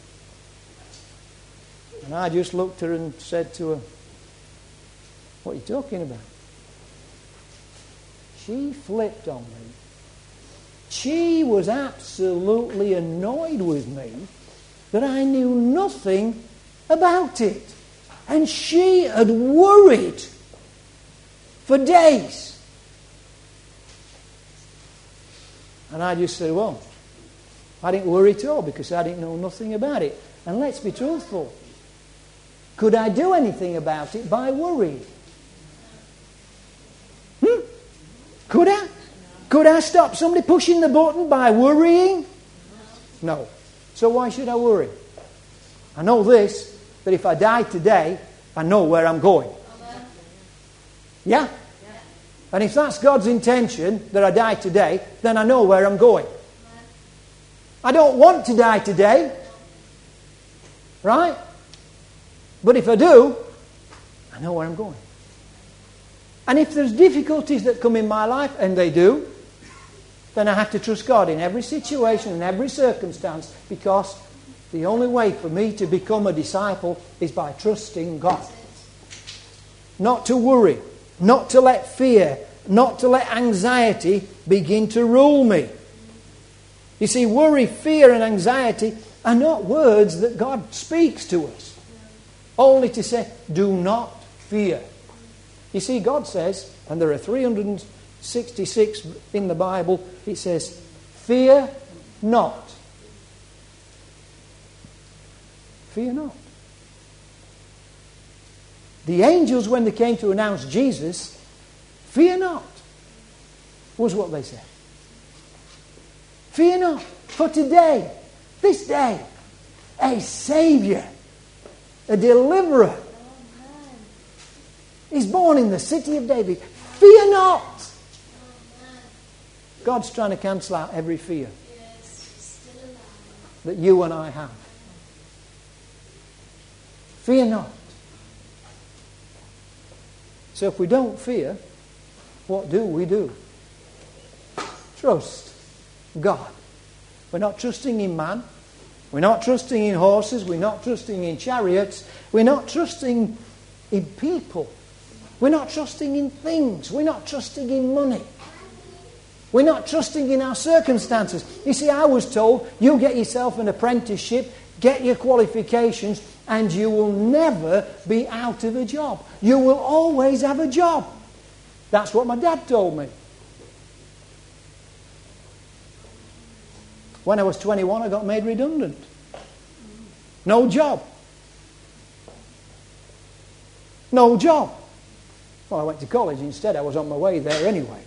And I just looked at her and said to her, "What are you talking about?" She flipped on me. She was absolutely annoyed with me that I knew nothing about it. And she had worried for days. And I just said, well, I didn't worry at all because I didn't know nothing about it. And let's be truthful. Could I do anything about it by worrying? Hmm? Could I? Could I stop somebody pushing the button by worrying? No. So why should I worry? I know this, that if I die today, I know where I'm going. Yeah? And if that's God's intention, that I die today, then I know where I'm going. I don't want to die today. Right? But if I do, I know where I'm going. And if there's difficulties that come in my life, and they do, then I have to trust God in every situation and every circumstance, because the only way for me to become a disciple is by trusting God. Not to worry, not to let fear, not to let anxiety begin to rule me. You see, worry, fear and anxiety are not words that God speaks to us. Only to say, do not fear. You see, God says, and there are three hundred sixty-six in the Bible, it says, fear not. Fear not. The angels, when they came to announce Jesus, fear not, was what they said. Fear not, for today, this day, a Saviour, a Deliverer, is born in the city of David. Fear not. God's trying to cancel out every fear that you and I have. Fear not. So if we don't fear, what do we do? Trust God. We're not trusting in man. We're not trusting in horses. We're not trusting in chariots. We're not trusting in people. We're not trusting in things. We're not trusting in money. We're not trusting in our circumstances. You see, I was told, you get yourself an apprenticeship, get your qualifications, and you will never be out of a job. You will always have a job. That's what my dad told me. When I was twenty-one, I got made redundant. No job. No job. Well, I went to college instead. I was on my way there anyway.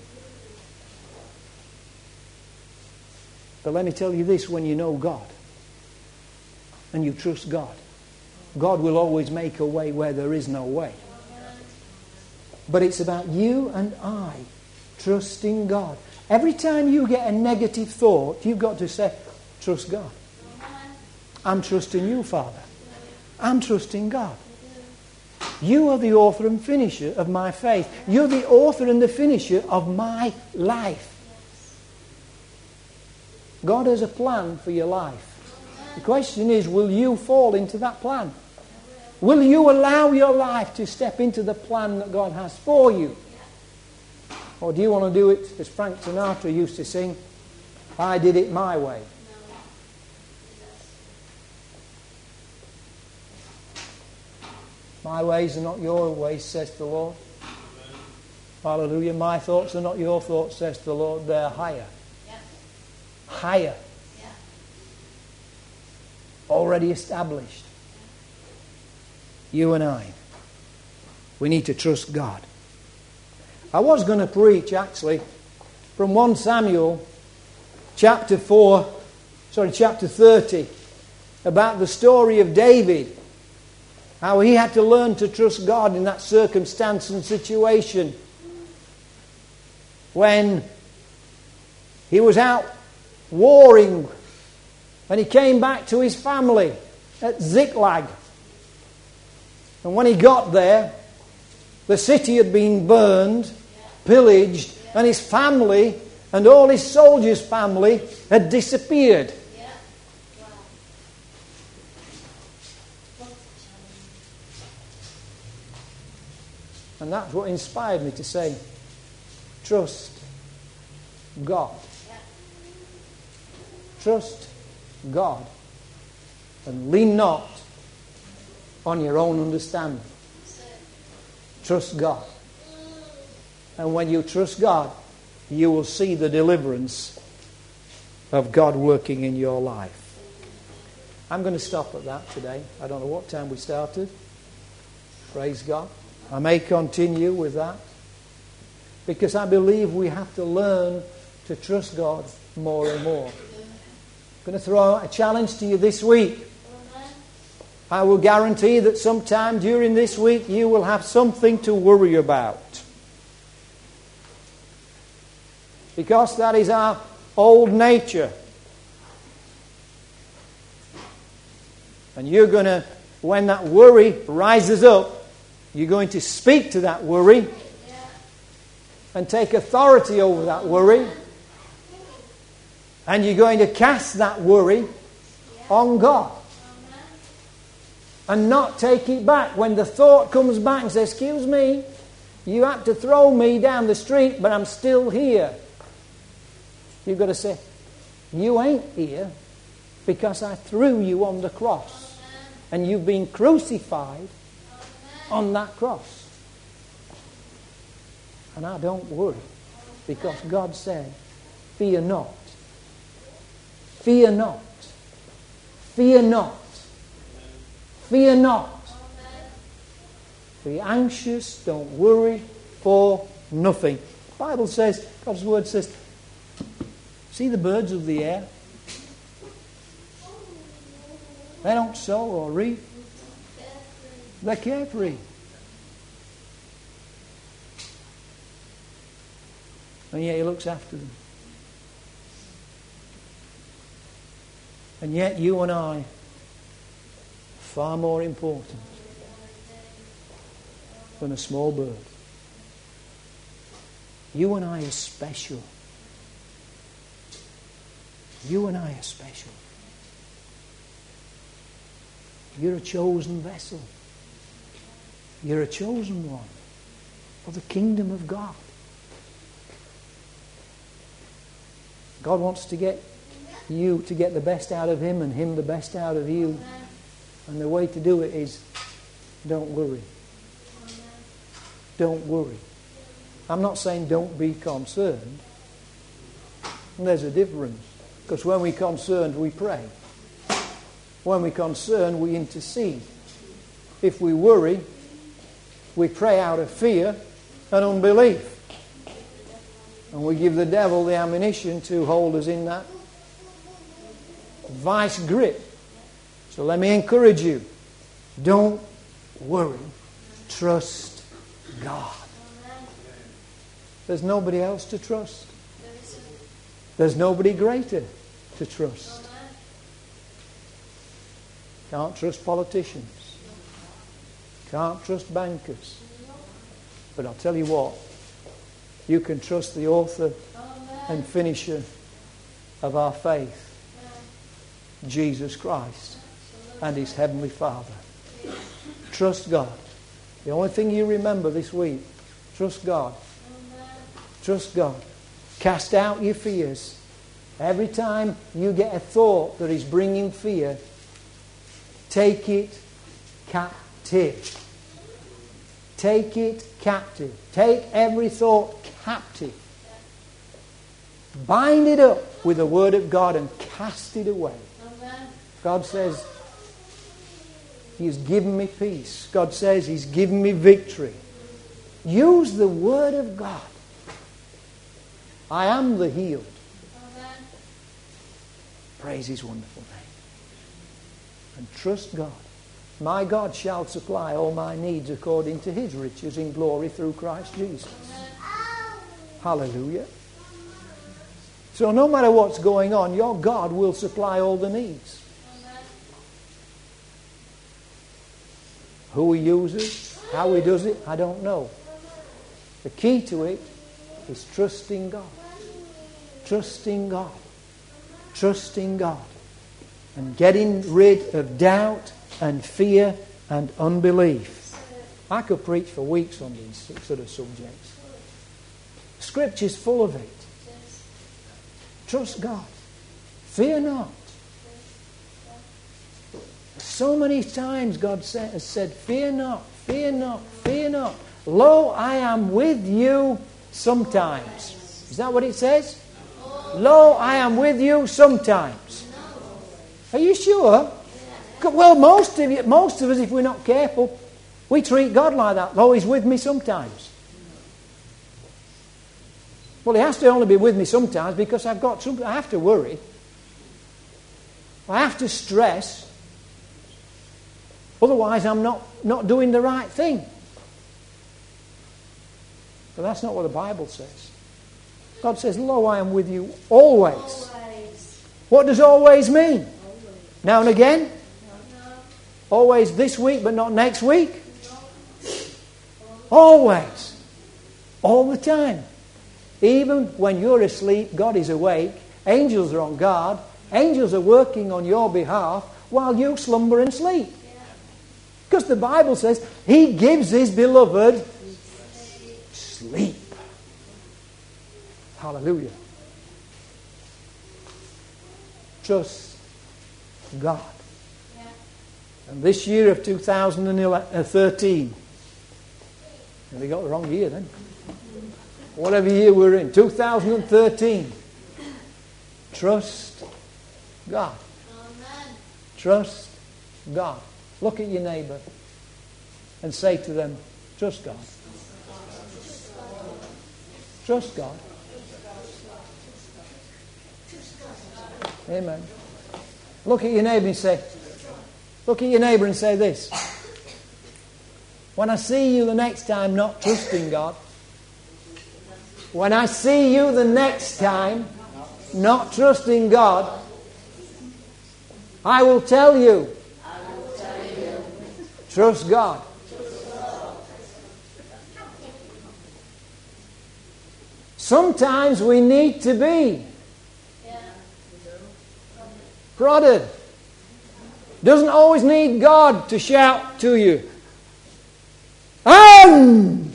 But let me tell you this, when you know God and you trust God, God will always make a way where there is no way. But it's about you and I trusting God. Every time you get a negative thought, you've got to say, trust God. I'm trusting you, Father. I'm trusting God. You are the author and finisher of my faith. You're the author and the finisher of my life. God has a plan for your life. The question is, will you fall into that plan? Will you allow your life to step into the plan that God has for you? Or do you want to do it, as Frank Sinatra used to sing, I did it my way? My ways are not your ways, says the Lord. Hallelujah. My thoughts are not your thoughts, says the Lord. They're higher. Yeah. Higher. Yeah. Already established. You and I, we need to trust God. I was going to preach, actually, from First Samuel chapter four, sorry, chapter thirty, about the story of David. How he had to learn to trust God in that circumstance and situation. When he was out warring and he came back to his family at Ziklag. And when he got there, the city had been burned, pillaged, and his family and all his soldiers' family had disappeared. And that's what inspired me to say, trust God. Trust God. And lean not on your own understanding. Trust God. And when you trust God, you will see the deliverance of God working in your life. I'm going to stop at that today. I don't know what time we started. Praise God. I may continue with that, because I believe we have to learn to trust God more and more. I'm going to throw out a challenge to you this week. I will guarantee that sometime during this week you will have something to worry about. Because that is our old nature. And you're going to, when that worry rises up, you're going to speak to that worry and take authority over that worry. And you're going to cast that worry on God. And not take it back. When the thought comes back and says, excuse me, you had to throw me down the street, but I'm still here. You've got to say, you ain't here because I threw you on the cross. And you've been crucified on that cross. And I don't worry because God said, fear not. Fear not. Fear not. Fear not. Be anxious, don't worry for nothing. The Bible says, God's word says, see the birds of the air? They don't sow or reap. They're carefree. And yet He looks after them. And yet you and I are far more important than a small bird. You and I are special. You and I are special. You're a chosen vessel. You're a chosen one for the kingdom of God. God wants to get you to get the best out of Him and Him the best out of you. And the way to do it is don't worry. Don't worry. I'm not saying don't be concerned. And there's a difference. Because when we're concerned, we pray. When we're concerned, we intercede. If we worry, we pray out of fear and unbelief. And we give the devil the ammunition to hold us in that vice grip. So let me encourage you. Don't worry. Trust God. There's nobody else to trust. There's nobody greater to trust. Can't trust politicians. Can't trust bankers. But I'll tell you what. You can trust the author and finisher of our faith, Jesus Christ and His Heavenly Father. Trust God. The only thing you remember this week, trust God. Trust God. Cast out your fears. Every time you get a thought that is bringing fear, take it captive. Take it captive. Take every thought captive. Bind it up with the Word of God and cast it away. God says, He has given me peace. God says He's given me victory. Use the Word of God. I am the healed. Praise His wonderful name. And trust God. My God shall supply all my needs according to His riches in glory through Christ Jesus. Hallelujah. So no matter what's going on, your God will supply all the needs. Who He uses, how He does it, I don't know. The key to it is trusting God. Trusting God. Trusting God. And getting rid of doubt and fear and unbelief. I could preach for weeks on these sort of subjects. Scripture's full of it. Trust God. Fear not. So many times God has said, fear not, fear not, fear not. Lo, I am with you sometimes. Is that what it says? Lo, I am with you sometimes. Are you sure? Well, most of you, most of us, if we're not careful, we treat God like that. Lo, He's with me sometimes. Well, He has to only be with me sometimes because I've got something. I have to worry. I have to stress. Otherwise, I'm not, not doing the right thing. But that's not what the Bible says. God says, lo, I am with you always. always. What does always mean? Always. Now and again? No. Always this week, but not next week? No. Always. All the time. Even when you're asleep, God is awake. Angels are on guard. Angels are working on your behalf while you slumber and sleep. Because the Bible says He gives His beloved sleep. Hallelujah. Trust God. And this year of two thousand thirteen, and we got the wrong year then. Whatever year we're in, two thousand thirteen. Trust God. Amen. Trust God. Look at your neighbour and say to them, trust God. Trust God. Amen. Look at your neighbour and say, look at your neighbour and say this. When I see you the next time not trusting God, when I see you the next time not trusting God, I will tell you, trust God. Sometimes we need to be prodded. Doesn't always need God to shout to you. Um,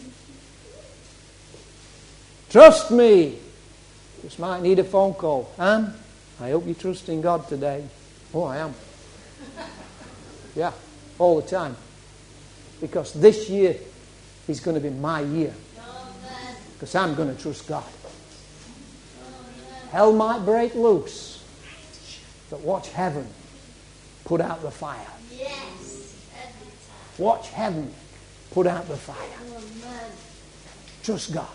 trust me. Just might need a phone call. Anne, I hope you trust in God today. Oh, I am. Yeah, all the time. Because this year is going to be my year. Because I'm going to trust God. Hell might break loose, but watch heaven put out the fire. Yes. Watch heaven put out the fire. Trust God.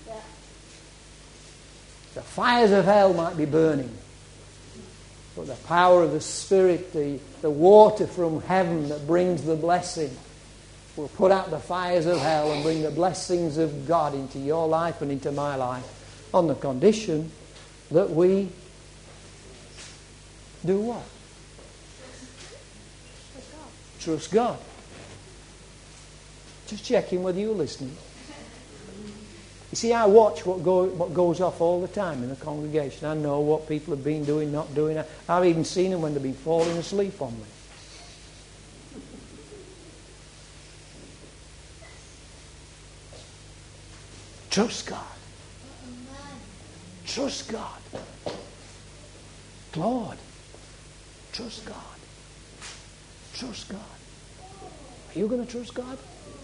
The fires of hell might be burning, but the power of the Spirit, the, the water from heaven that brings the blessing, will put out the fires of hell and bring the blessings of God into your life and into my life, on the condition that we do what? Trust God. Just checking whether you're listening. You see, I watch what, go, what goes off all the time in the congregation. I know what people have been doing, not doing. I've even seen them when they've been falling asleep on me. Trust God. Trust God. Lord, trust God. Trust God. Are you going to trust God?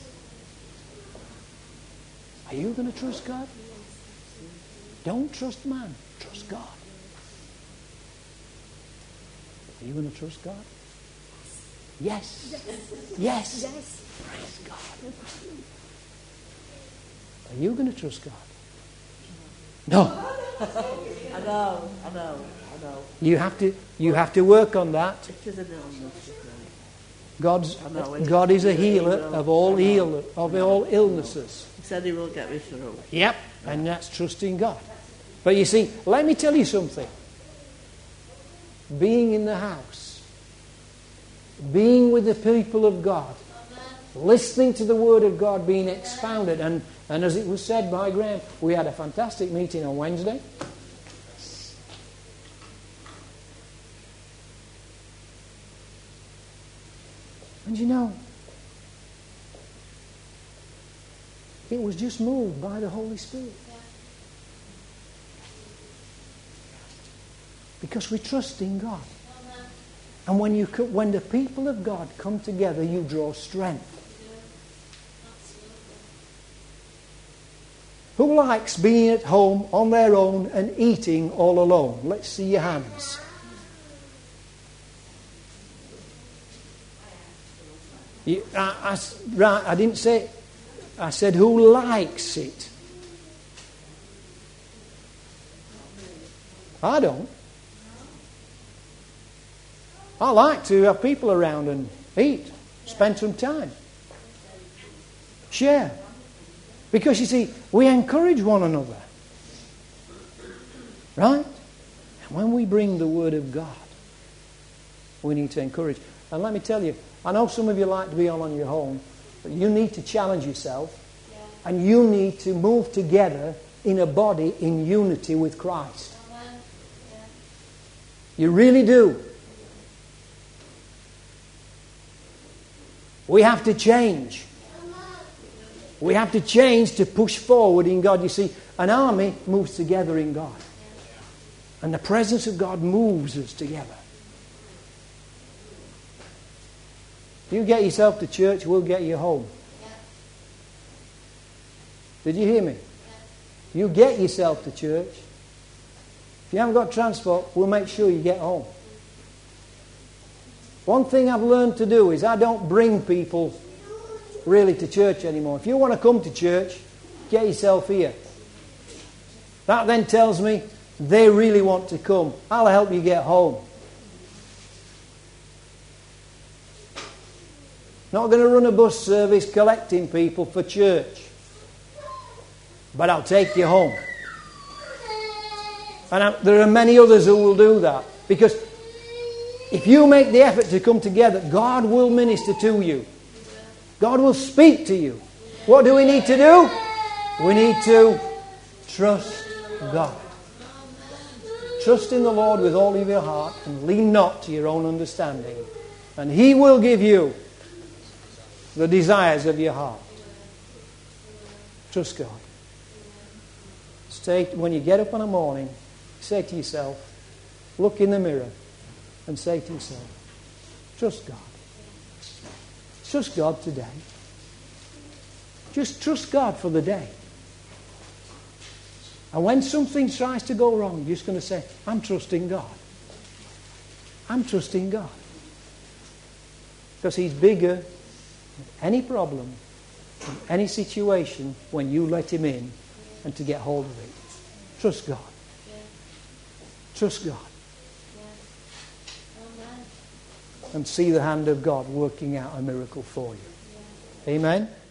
Are you going to trust God? Don't trust man. Trust God. Are you going to trust God? Yes. Yes. Yes. Praise God. Are you going to trust God? No. I know. I know. I know. You have to. You have to work on that. It is an illness. God's God is a healer of all heal of all illnesses. He said He will get me through. Yep, and that's trusting God. But you see, let me tell you something. Being in the house, being with the people of God, listening to the Word of God being expounded, and, and as it was said by Graham, we had a fantastic meeting on Wednesday. And you know, it was just moved by the Holy Spirit. Because we trust in God. And when you when the people of God come together, you draw strength. Who likes being at home on their own and eating all alone? Let's see your hands. You, I, I, right, I didn't say, I said who likes it. I don't. I like to have people around and eat, spend some time, share. Because you see, we encourage one another. Right? And when we bring the Word of God, we need to encourage. And let me tell you, I know some of you like to be on on your own, but you need to challenge yourself, yeah. And you need to move together in a body in unity with Christ. You really do. We have to change. We have to change to push forward in God. You see, an army moves together in God. And the presence of God moves us together. You get yourself to church, we'll get you home. Did you hear me? You get yourself to church. If you haven't got transport, we'll make sure you get home. One thing I've learned to do is I don't bring people really to church anymore. If you want to come to church, get yourself here. That then tells me they really want to come. I'll help you get home. Not going to run a bus service collecting people for church. But I'll take you home. And I, there are many others who will do that. Because if you make the effort to come together, God will minister to you. God will speak to you. What do we need to do? We need to trust God. Trust in the Lord with all of your heart and lean not to your own understanding. And He will give you the desires of your heart. Trust God. Stay, when you get up in the morning, say to yourself, look in the mirror and say to yourself, trust God. Trust God today. Just trust God for the day. And when something tries to go wrong, you're just going to say, I'm trusting God. I'm trusting God. Because He's bigger than any problem, than any situation when you let Him in and to get hold of it. Trust God. Trust God. And see the hand of God working out a miracle for you. Amen.